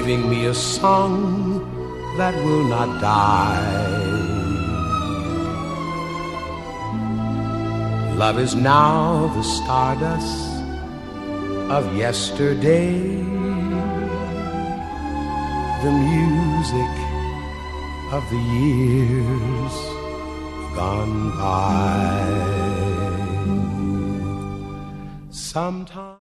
giving me a song that will not die. Love is now the stardust of yesterday, the music of the years gone by. Sometimes